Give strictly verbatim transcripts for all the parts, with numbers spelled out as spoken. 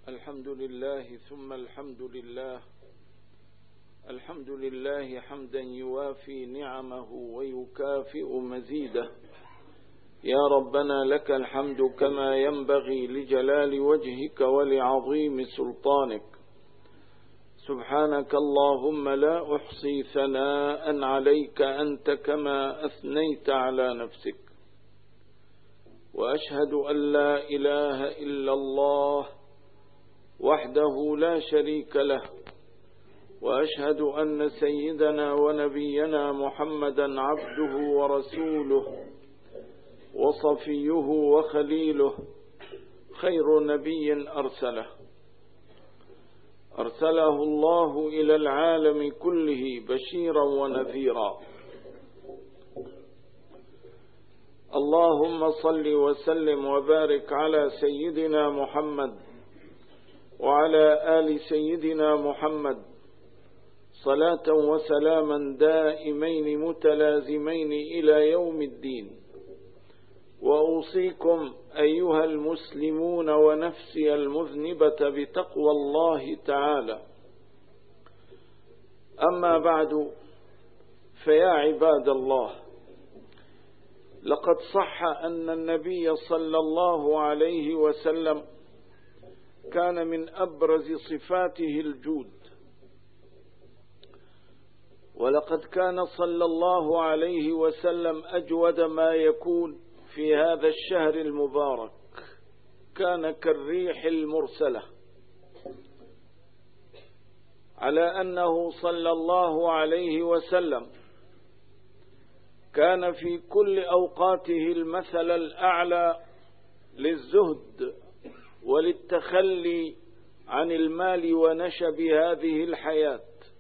الحمد لله ثم الحمد لله الحمد لله حمدا يوافي نعمه ويكافئ مزيده. يا ربنا لك الحمد كما ينبغي لجلال وجهك ولعظيم سلطانك. سبحانك اللهم لا أحصي ثناء عليك أنت كما أثنيت على نفسك، وأشهد أن لا إله إلا الله وحده لا شريك له، وأشهد أن سيدنا ونبينا محمدا عبده ورسوله وصفيه وخليله، خير نبي أرسله أرسله الله إلى العالم كله بشيرا ونذيرا. اللهم صل وسلم وبارك على سيدنا محمد وعلى آل سيدنا محمد صلاة وسلاما دائمين متلازمين إلى يوم الدين. وأوصيكم أيها المسلمون ونفسي المذنبة بتقوى الله تعالى. أما بعد، فيا عباد الله، لقد صح أن النبي صلى الله عليه وسلم كان من أبرز صفاته الجود، ولقد كان صلى الله عليه وسلم أجود ما يكون في هذا الشهر المبارك، كان كالريح المرسلة، على أنه صلى الله عليه وسلم كان في كل أوقاته المثل الأعلى للزهد وللتخلي عن المال ونشب هذه الحياة.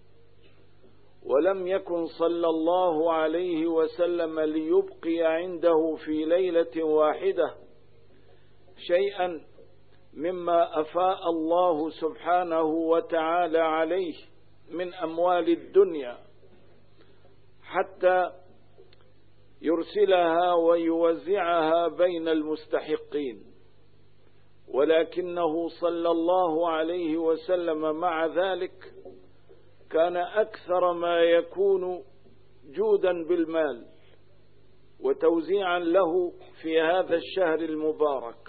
ولم يكن صلى الله عليه وسلم ليبقي عنده في ليلة واحدة شيئا مما أفاء الله سبحانه وتعالى عليه من أموال الدنيا حتى يرسلها ويوزعها بين المستحقين، ولكنه صلى الله عليه وسلم مع ذلك كان أكثر ما يكون جودا بالمال وتوزيعا له في هذا الشهر المبارك.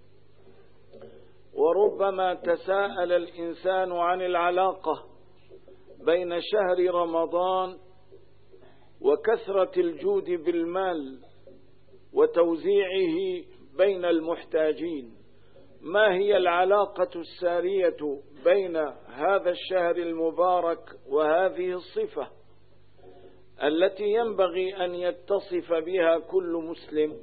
وربما تساءل الإنسان عن العلاقة بين شهر رمضان وكثرة الجود بالمال وتوزيعه بين المحتاجين. ما هي العلاقة السارية بين هذا الشهر المبارك وهذه الصفة التي ينبغي أن يتصف بها كل مسلم؟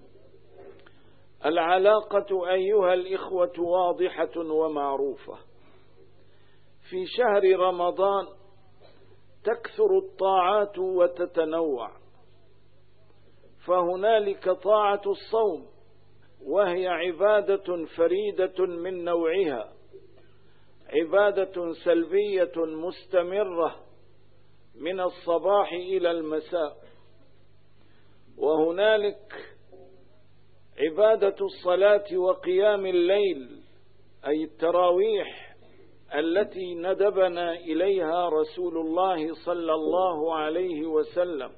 العلاقة أيها الإخوة واضحة ومعروفة. في شهر رمضان تكثر الطاعات وتتنوع، فهنالك طاعة الصوم، وهي عبادة فريدة من نوعها، عبادة سلبية مستمرة من الصباح إلى المساء. وهنالك عبادة الصلاة وقيام الليل، أي التراويح التي ندبنا إليها رسول الله صلى الله عليه وسلم.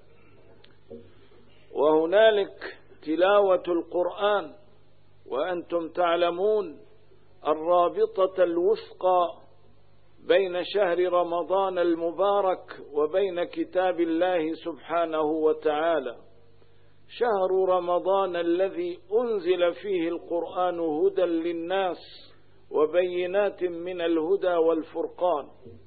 وهنالك تلاوة القرآن، وأنتم تعلمون الرابطة الوثقى بين شهر رمضان المبارك وبين كتاب الله سبحانه وتعالى. شهر رمضان الذي أنزل فيه القرآن هدى للناس وبينات من الهدى والفرقان.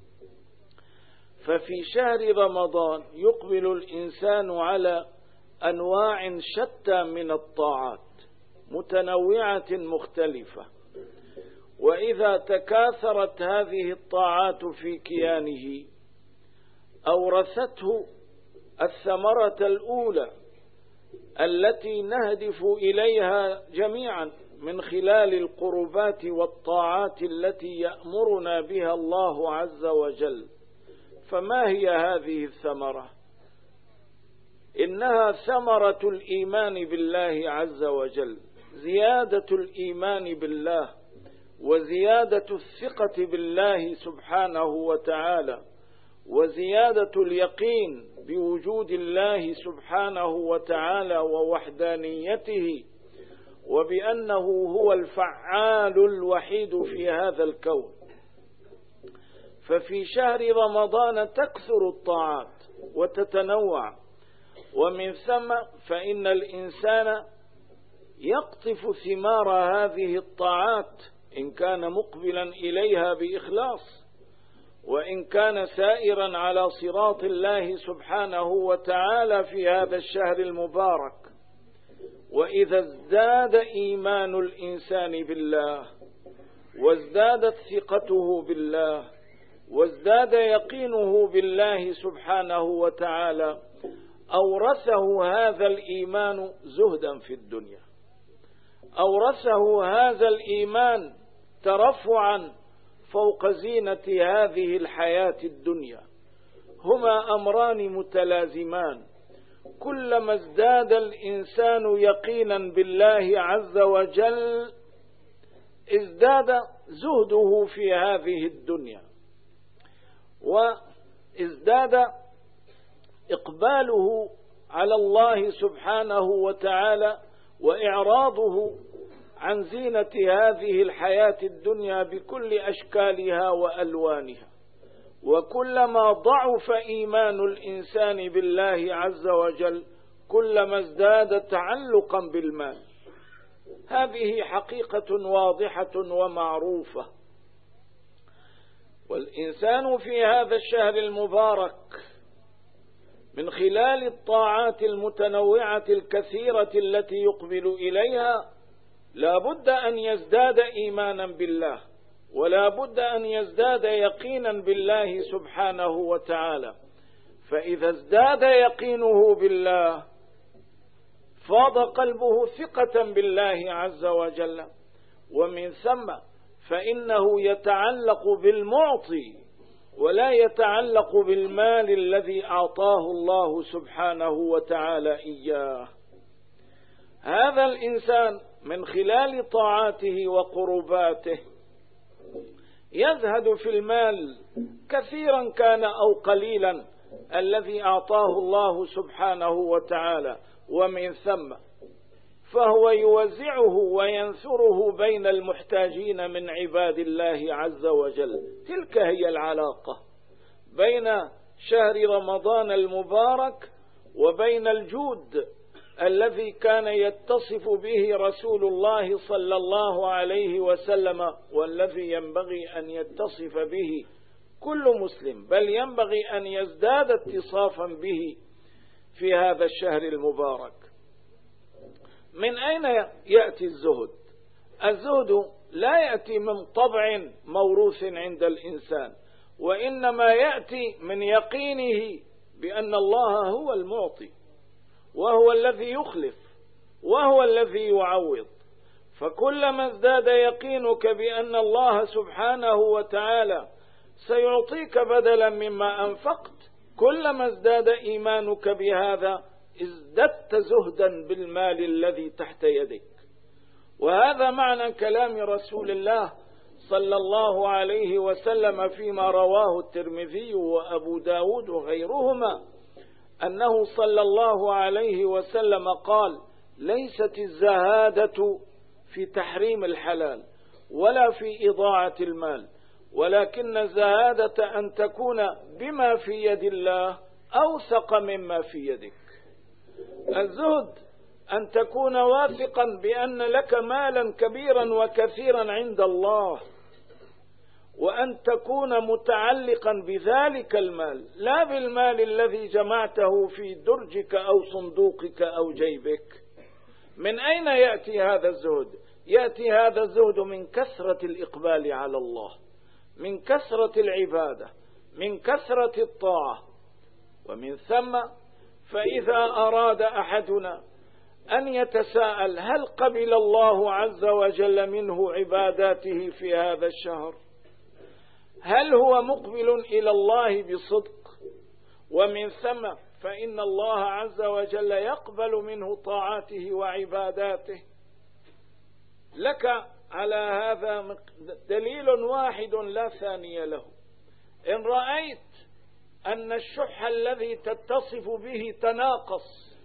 ففي شهر رمضان يقبل الإنسان على أنواع شتى من الطاعات متنوعة مختلفة، وإذا تكاثرت هذه الطاعات في كيانه أورثته الثمرة الأولى التي نهدف إليها جميعا من خلال القربات والطاعات التي يأمرنا بها الله عز وجل. فما هي هذه الثمرة؟ إنها ثمرة الإيمان بالله عز وجل، زيادة الإيمان بالله وزيادة الثقة بالله سبحانه وتعالى، وزيادة اليقين بوجود الله سبحانه وتعالى ووحدانيته، وبأنه هو الفعال الوحيد في هذا الكون. ففي شهر رمضان تكثر الطاعات وتتنوع، ومن ثم فإن الإنسان يقطف ثمار هذه الطاعات إن كان مقبلا إليها بإخلاص، وإن كان سائرا على صراط الله سبحانه وتعالى في هذا الشهر المبارك. وإذا ازداد إيمان الإنسان بالله، وازدادت ثقته بالله، وازداد يقينه بالله سبحانه وتعالى، أورثه هذا الإيمان زهدا في الدنيا، أورثه هذا الإيمان ترفعا فوق زينة هذه الحياة الدنيا. هما أمران متلازمان، كلما ازداد الإنسان يقينا بالله عز وجل ازداد زهده في هذه الدنيا، وازداد إقباله على الله سبحانه وتعالى، وإعراضه عن زينة هذه الحياة الدنيا بكل أشكالها وألوانها. وكلما ضعف إيمان الإنسان بالله عز وجل كلما ازداد تعلقا بالمال. هذه حقيقة واضحة ومعروفة. والإنسان في هذا الشهر المبارك من خلال الطاعات المتنوعة الكثيرة التي يقبل إليها لا بد أن يزداد إيمانا بالله، ولا بد أن يزداد يقينا بالله سبحانه وتعالى. فإذا ازداد يقينه بالله فاض قلبه ثقة بالله عز وجل، ومن ثم فإنه يتعلق بالمعطي ولا يتعلق بالمال الذي أعطاه الله سبحانه وتعالى إياه. هذا الإنسان من خلال طاعاته وقرباته يزهد في المال كثيرا كان أو قليلا الذي أعطاه الله سبحانه وتعالى، ومن ثم فهو يوزعه وينثره بين المحتاجين من عباد الله عز وجل. تلك هي العلاقة بين شهر رمضان المبارك وبين الجود الذي كان يتصف به رسول الله صلى الله عليه وسلم، والذي ينبغي أن يتصف به كل مسلم، بل ينبغي أن يزداد اتصافا به في هذا الشهر المبارك. من أين يأتي الزهد؟ الزهد لا يأتي من طبع موروث عند الإنسان، وإنما يأتي من يقينه بأن الله هو المعطي، وهو الذي يخلف، وهو الذي يعوض. فكلما ازداد يقينك بأن الله سبحانه وتعالى سيعطيك بدلا مما أنفقت، كلما ازداد إيمانك بهذا ازددت زهدا بالمال الذي تحت يدك. وهذا معنى كلام رسول الله صلى الله عليه وسلم فيما رواه الترمذي وأبو داود وغيرهما، أنه صلى الله عليه وسلم قال: ليست الزهادة في تحريم الحلال ولا في إضاعة المال، ولكن الزهادة أن تكون بما في يد الله أوثق مما في يدك. الزهد أن تكون واثقا بأن لك مالا كبيرا وكثيرا عند الله، وأن تكون متعلقا بذلك المال لا بالمال الذي جمعته في درجك أو صندوقك أو جيبك. من أين يأتي هذا الزهد؟ يأتي هذا الزهد من كثرة الإقبال على الله، من كثرة العبادة، من كثرة الطاعة. ومن ثم فإذا أراد أحدنا أن يتساءل هل قبل الله عز وجل منه عباداته في هذا الشهر؟ هل هو مقبل إلى الله بصدق؟ ومن ثم فإن الله عز وجل يقبل منه طاعاته وعباداته. لك على هذا دليل واحد لا ثاني له. إن رأيت أن الشح الذي تتصف به تناقص،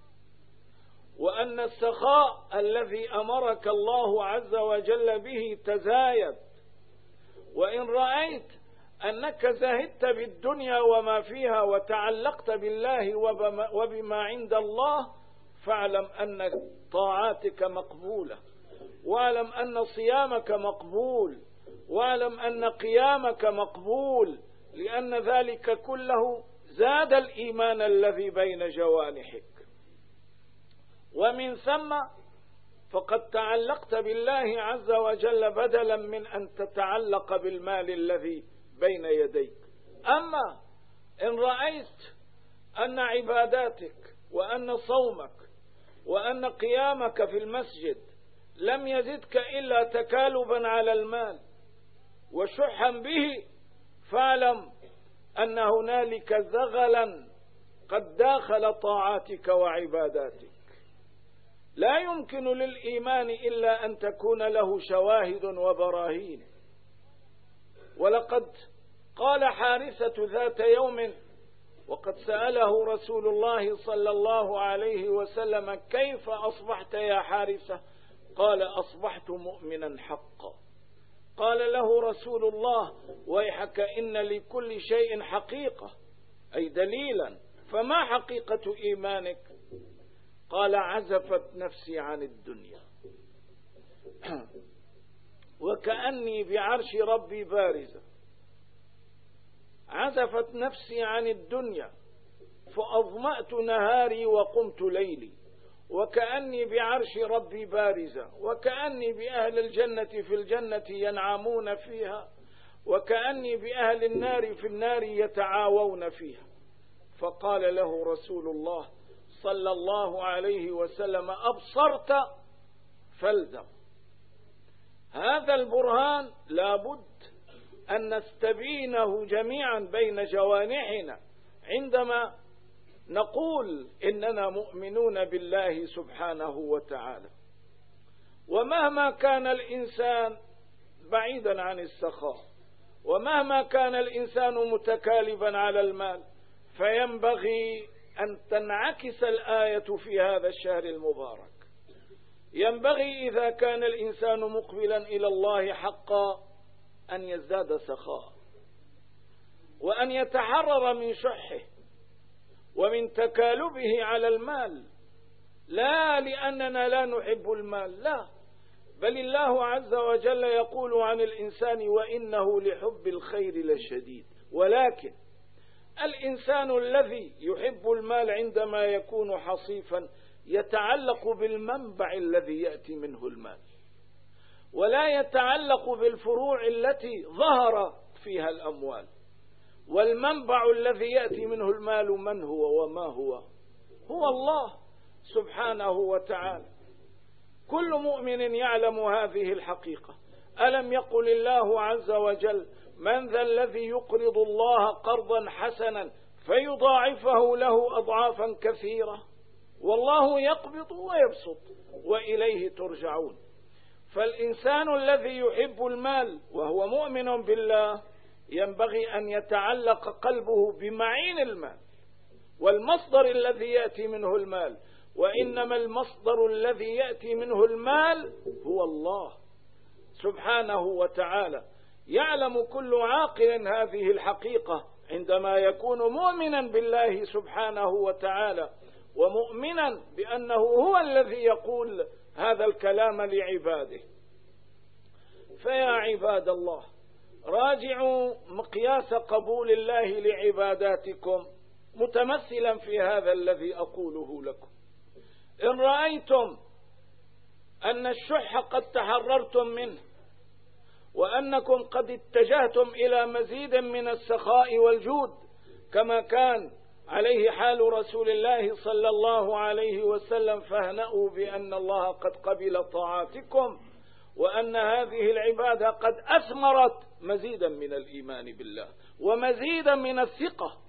وأن السخاء الذي أمرك الله عز وجل به تزايد، وإن رأيت أنك زهدت بالدنيا وما فيها وتعلقت بالله وبما عند الله، فاعلم أن طاعاتك مقبولة، واعلم أن صيامك مقبول، واعلم أن قيامك مقبول، لأن ذلك كله زاد الإيمان الذي بين جوانحك. ومن ثم فقد تعلقت بالله عز وجل بدلا من أن تتعلق بالمال الذي بين يديك. أما إن رأيت أن عباداتك وأن صومك وأن قيامك في المسجد لم يزدك إلا تكالبا على المال وشحا به، فاعلم أن هنالك زغلا قد داخل طاعاتك وعباداتك. لا يمكن للإيمان إلا أن تكون له شواهد وبراهين. ولقد قال حارثة ذات يوم وقد سأله رسول الله صلى الله عليه وسلم: كيف أصبحت يا حارثة؟ قال: أصبحت مؤمنا حقا. قال له رسول الله: ويحك إن لكل شيء حقيقة، أي دليلا، فما حقيقة إيمانك؟ قال: عزفت نفسي عن الدنيا وكأني بعرش ربي بارزة. عزفت نفسي عن الدنيا فأظمأت نهاري وقمت ليلي، وكأني بعرش ربي بارزة، وكأني بأهل الجنة في الجنة ينعمون فيها، وكأني بأهل النار في النار يتعاوون فيها. فقال له رسول الله صلى الله عليه وسلم: أبصرت فالزم. هذا البرهان لابد أن نستبينه جميعا بين جوانحنا عندما نقول إننا مؤمنون بالله سبحانه وتعالى. ومهما كان الإنسان بعيدا عن السخاء، ومهما كان الإنسان متكالبا على المال، فينبغي أن تنعكس الآية في هذا الشهر المبارك. ينبغي إذا كان الإنسان مقبلا إلى الله حقا أن يزداد سخاء، وأن يتحرر من شحه ومن تكالبه على المال، لا لأننا لا نحب المال، لا، بل الله عز وجل يقول عن الإنسان: وإنه لحب الخير لشديد. ولكن الإنسان الذي يحب المال عندما يكون حصيفا يتعلق بالمنبع الذي يأتي منه المال، ولا يتعلق بالفروع التي ظهر فيها الأموال. والمنبع الذي يأتي منه المال من هو وما هو؟ هو الله سبحانه وتعالى. كل مؤمن يعلم هذه الحقيقة. ألم يقل الله عز وجل: من ذا الذي يقرض الله قرضا حسنا فيضاعفه له أضعافا كثيرة؟ والله يقبض ويبسط وإليه ترجعون. فالإنسان الذي يحب المال وهو مؤمن بالله ينبغي أن يتعلق قلبه بمعين المال والمصدر الذي يأتي منه المال، وإنما المصدر الذي يأتي منه المال هو الله سبحانه وتعالى. يعلم كل عاقل هذه الحقيقة عندما يكون مؤمنا بالله سبحانه وتعالى، ومؤمنا بأنه هو الذي يقول هذا الكلام لعباده. فيا عباد الله، راجعوا مقياس قبول الله لعباداتكم متمثلا في هذا الذي أقوله لكم. إن رأيتم أن الشح قد تحررتم منه، وأنكم قد اتجهتم إلى مزيد من السخاء والجود كما كان عليه حال رسول الله صلى الله عليه وسلم، فاهنأوا بأن الله قد قبل طاعاتكم، وأن هذه العبادة قد أثمرت مزيدا من الإيمان بالله ومزيدا من الثقة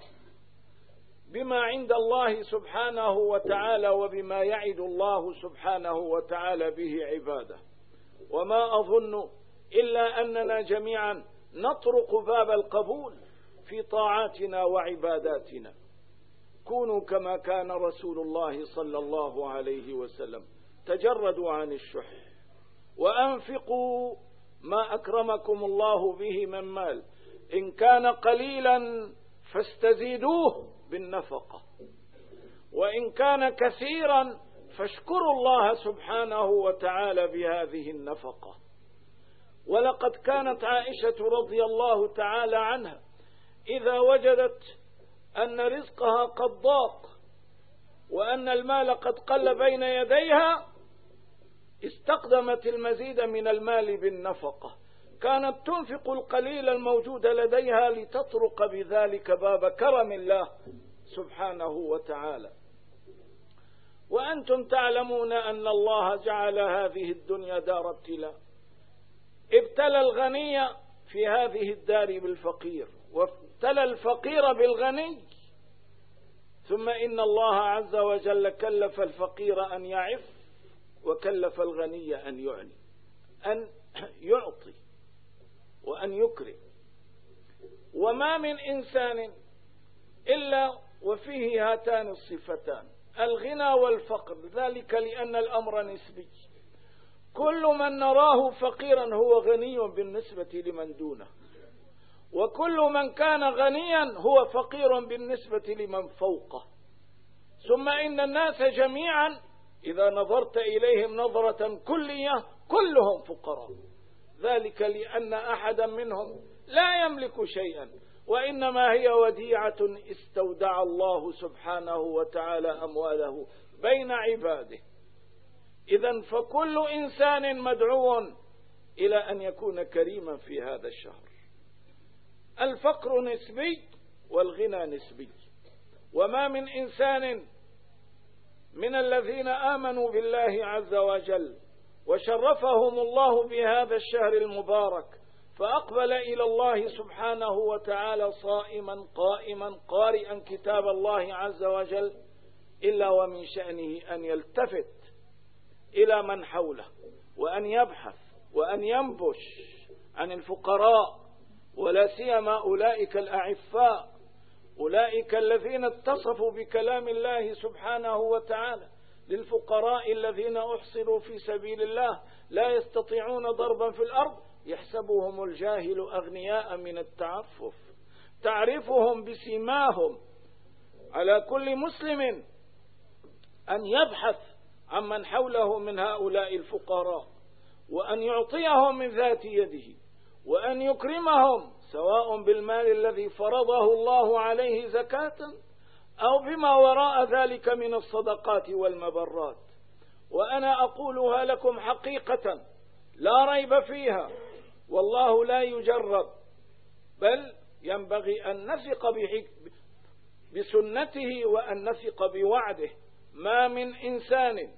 بما عند الله سبحانه وتعالى وبما يعد الله سبحانه وتعالى به عباده. وما أظن إلا أننا جميعا نطرق باب القبول في طاعاتنا وعباداتنا. كونوا كما كان رسول الله صلى الله عليه وسلم، تجردوا عن الشح، وأنفقوا ما أكرمكم الله به من مال، إن كان قليلا فاستزيدوه بالنفقة، وإن كان كثيرا فاشكروا الله سبحانه وتعالى بهذه النفقة. ولقد كانت عائشة رضي الله تعالى عنها إذا وجدت أن رزقها قد ضاق وأن المال قد قل بين يديها استقدمت المزيد من المال بالنفقة، كانت تنفق القليل الموجود لديها لتطرق بذلك باب كرم الله سبحانه وتعالى. وأنتم تعلمون أن الله جعل هذه الدنيا دار ابتلاء، ابتلى الغني في هذه الدار بالفقير، وابتلى الفقير بالغني، ثم إن الله عز وجل كلف الفقير أن يعف وكلف الغني أن يعني أن يعطي وأن يكرم. وما من إنسان إلا وفيه هاتان الصفتان، الغنى والفقر، ذلك لأن الأمر نسبي، كل من نراه فقيرا هو غني بالنسبة لمن دونه، وكل من كان غنيا هو فقير بالنسبة لمن فوقه. ثم إن الناس جميعا إذا نظرت إليهم نظرة كلية كلهم فقراء، ذلك لأن أحدا منهم لا يملك شيئا، وإنما هي وديعة استودع الله سبحانه وتعالى أمواله بين عباده. إذن فكل إنسان مدعو إلى أن يكون كريما في هذا الشهر. الفقر نسبي والغنى نسبي، وما من إنسان من الذين آمنوا بالله عز وجل وشرفهم الله بهذا الشهر المبارك فأقبل إلى الله سبحانه وتعالى صائما قائما قارئا كتاب الله عز وجل إلا ومن شأنه أن يلتفت إلى من حوله وأن يبحث وأن ينبش عن الفقراء، ولا سيما أولئك الأعفاء، أولئك الذين اتصفوا بكلام الله سبحانه وتعالى للفقراء الذين أحصروا في سبيل الله لا يستطيعون ضربا في الأرض يحسبهم الجاهل أغنياء من التعفف، تعرفهم بسيماهم. على كل مسلم أن يبحث عمن حوله من هؤلاء الفقراء وأن يعطيهم من ذات يده وأن يكرمهم، سواء بالمال الذي فرضه الله عليه زكاة أو بما وراء ذلك من الصدقات والمبرات. وأنا أقولها لكم حقيقة لا ريب فيها، والله لا يجرب، بل ينبغي أن نثق بسنته وأن نثق بوعده. ما من إنسان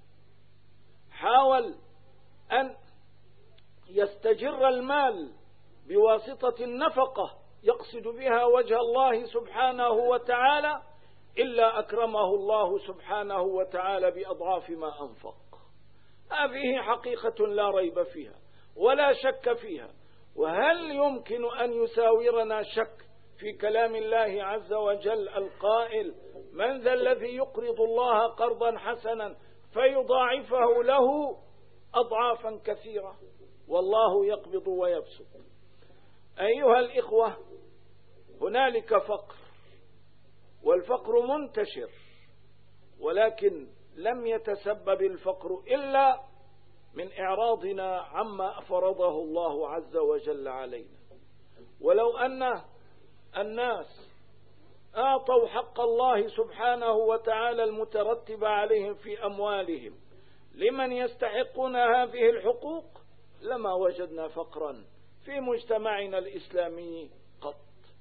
حاول أن يستجر المال بواسطة النفقة يقصد بها وجه الله سبحانه وتعالى إلا أكرمه الله سبحانه وتعالى بأضعاف ما أنفق. هذه حقيقة لا ريب فيها ولا شك فيها. وهل يمكن أن يساورنا شك في كلام الله عز وجل القائل: من ذا الذي يقرض الله قرضا حسنا فيضاعفه له أضعافا كثيرة والله يقبض ويبسط. أيها الإخوة، هنالك فقر، والفقر منتشر، ولكن لم يتسبب الفقر إلا من إعراضنا عما فرضه الله عز وجل علينا. ولو أن الناس أعطوا حق الله سبحانه وتعالى المترتب عليهم في أموالهم لمن يستحقون هذه الحقوق لما وجدنا فقرا في مجتمعنا الإسلامي قط.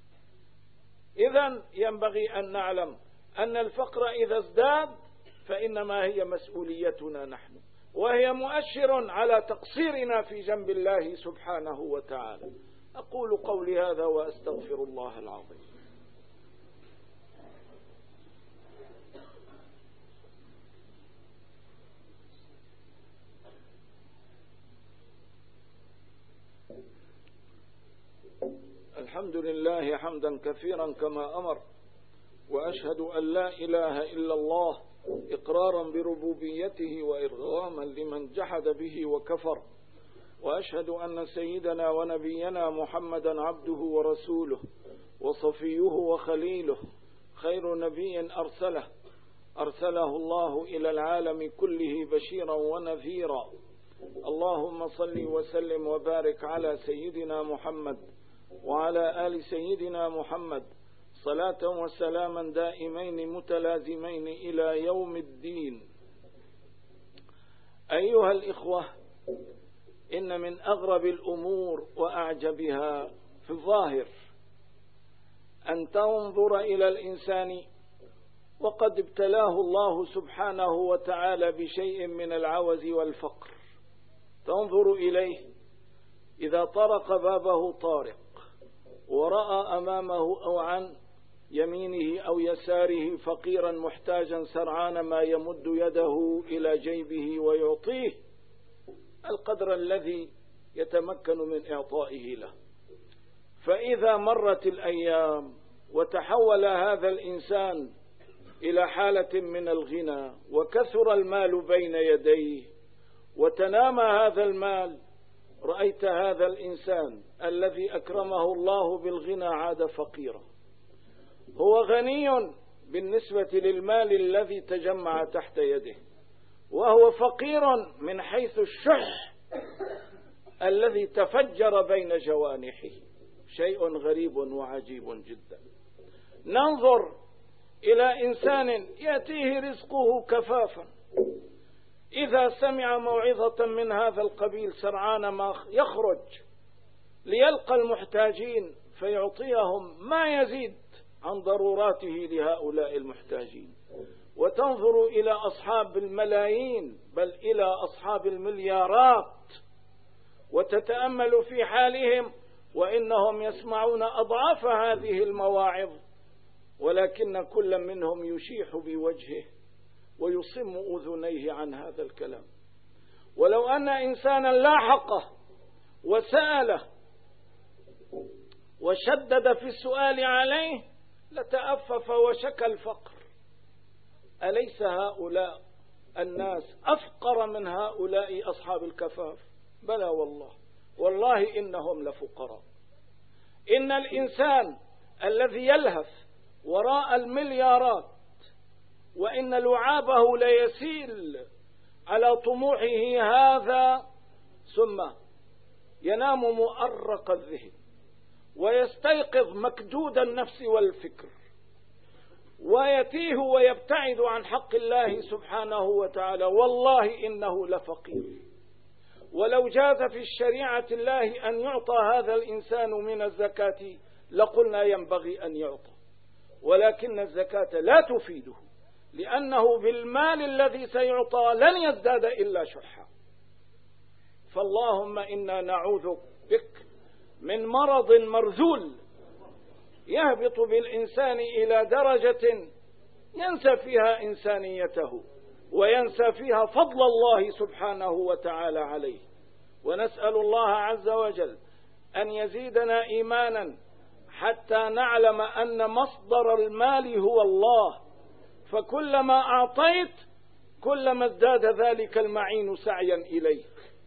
إذن ينبغي أن نعلم أن الفقر إذا ازداد فإنما هي مسؤوليتنا نحن، وهي مؤشر على تقصيرنا في جنب الله سبحانه وتعالى. أقول قولي هذا وأستغفر الله العظيم. الحمد لله حمدا كثيرا كما أمر، وأشهد أن لا إله إلا الله إقرارا بربوبيته وإرغاما لمن جحد به وكفر، وأشهد أن سيدنا ونبينا محمدا عبده ورسوله وصفيه وخليله، خير نبي أرسله أرسله الله إلى العالم كله بشيرا ونذيرا. اللهم صل وسلم وبارك على سيدنا محمد وعلى آل سيدنا محمد صلاة وسلاما دائمين متلازمين إلى يوم الدين. أيها الإخوة، إن من أغرب الأمور وأعجبها في الظاهر أن تنظر إلى الإنسان وقد ابتلاه الله سبحانه وتعالى بشيء من العوز والفقر، تنظر إليه إذا طرق بابه طارق ورأى أمامه أو عن يمينه أو يساره فقيرا محتاجا سرعان ما يمد يده إلى جيبه ويعطيه القدر الذي يتمكن من إعطائه له. فإذا مرت الأيام وتحول هذا الإنسان إلى حالة من الغنى وكثر المال بين يديه وتنامى هذا المال، رأيت هذا الإنسان الذي أكرمه الله بالغنى عاد فقيرا. هو غني بالنسبة للمال الذي تجمع تحت يده، وهو فقير من حيث الشح الذي تفجر بين جوانحه. شيء غريب وعجيب جدا. ننظر إلى إنسان يأتيه رزقه كفافا، إذا سمع موعظة من هذا القبيل سرعان ما يخرج ليلقى المحتاجين فيعطيهم ما يزيد عن ضروراته لهؤلاء المحتاجين. وتنظر إلى أصحاب الملايين بل إلى أصحاب المليارات وتتأمل في حالهم، وإنهم يسمعون أضعاف هذه المواعظ، ولكن كل منهم يشيح بوجهه ويصم أذنيه عن هذا الكلام. ولو أن إنسانا لاحقه وسأله وشدد في السؤال عليه لتأفف وشكى الفقر. أليس هؤلاء الناس أفقر من هؤلاء أصحاب الكفاف؟ بلى والله، والله إنهم لفقراء. إن الإنسان الذي يلهث وراء المليارات وإن لعابه ليسيل على طموحه هذا، ثم ينام مؤرق الذهن ويستيقظ مكدود النفس والفكر ويتيه ويبتعد عن حق الله سبحانه وتعالى، والله إنه لفقير. ولو جاز في الشريعة الله أن يعطى هذا الإنسان من الزكاة لقلنا ينبغي أن يعطى، ولكن الزكاة لا تفيده، لأنه بالمال الذي سيعطى لن يزداد إلا شحا. فاللهم إنا نعوذ بك من مرض مرذول يهبط بالإنسان إلى درجة ينسى فيها إنسانيته وينسى فيها فضل الله سبحانه وتعالى عليه. ونسأل الله عز وجل أن يزيدنا إيمانا حتى نعلم أن مصدر المال هو الله، فكلما أعطيت كلما ازداد ذلك المعين سعيا إليك.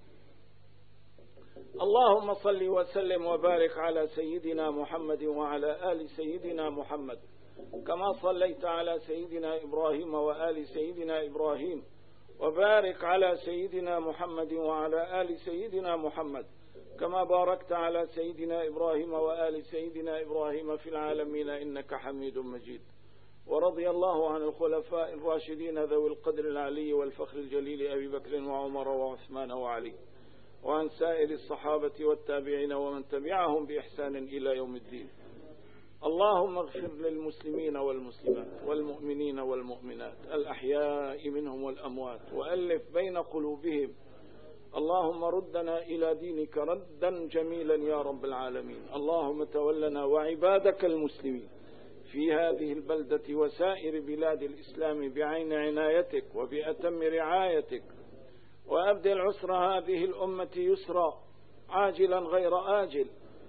اللهم صل وسلم وبارك على سيدنا محمد وعلى آل سيدنا محمد كما صليت على سيدنا إبراهيم وآل سيدنا إبراهيم، وبارك على سيدنا محمد وعلى آل سيدنا محمد كما باركت على سيدنا إبراهيم وآل سيدنا إبراهيم في العالمين إنك حميد مجيد. ورضي الله عن الخلفاء الراشدين ذوي القدر العلي والفخر الجليل أبي بكر وعمر وعثمان وعلي، وعن سائر الصحابة والتابعين ومن تبعهم بإحسان إلى يوم الدين. اللهم اغفر للمسلمين والمسلمات والمؤمنين والمؤمنات الأحياء منهم والأموات، وألف بين قلوبهم. اللهم ردنا إلى دينك ردا جميلا يا رب العالمين. اللهم تولنا وعبادك المسلمين في هذه البلدة وسائر بلاد الإسلام بعين عنايتك وبأتم رعايتك، وأبدل عسر هذه الأمة يسرا عاجلا غير آجل،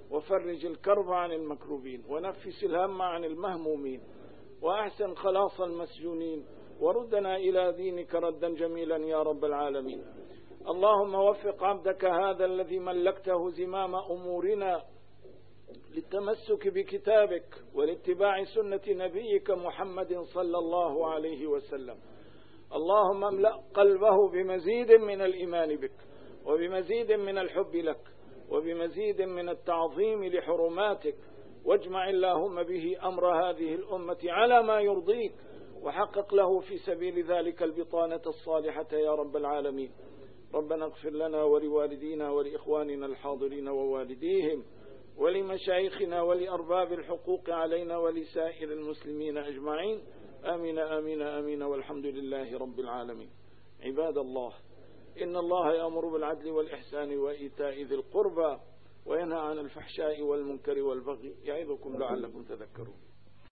وفرج الكرب عن المكروبين، ونفس الهم عن المهمومين، وأحسن خلاص المسجونين، وردنا إلى دينك ردا جميلا يا رب العالمين. اللهم وفق عبدك هذا الذي ملكته زمام أمورنا للتمسك بكتابك ولاتباع سنة نبيك محمد صلى الله عليه وسلم. اللهم املأ قلبه بمزيد من الإيمان بك، وبمزيد من الحب لك، وبمزيد من التعظيم لحرماتك، واجمع اللهم به أمر هذه الأمة على ما يرضيك، وحقق له في سبيل ذلك البطانة الصالحة يا رب العالمين. ربنا اغفر لنا ولوالدينا ولإخواننا الحاضرين ووالديهم، ولمشايخنا ولأرباب الحقوق علينا ولسائر المسلمين أجمعين. آمين آمين آمين، والحمد لله رب العالمين. عباد الله، إن الله يأمر بالعدل والإحسان وإيتاء ذي القربى، وينهى عن الفحشاء والمنكر والبغي، يعظكم لعلكم تذكرون.